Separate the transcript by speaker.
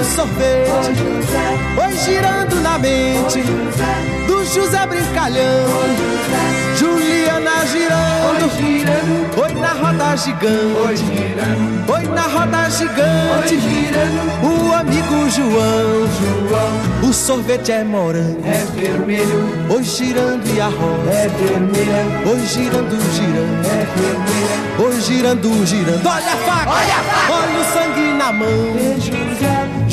Speaker 1: sorvete. Oi, girando na mente do José Brincalhão. Juliana girando, oi na roda gigante. Oi na roda gigante, o amigo João. O sorvete é morango,
Speaker 2: é vermelho.
Speaker 1: Oi girando e a roda
Speaker 2: é vermelha.
Speaker 1: Oi girando, girando,
Speaker 2: é vermelha.
Speaker 1: Oi girando, girando. Olha a faca, olha o sangue na mão.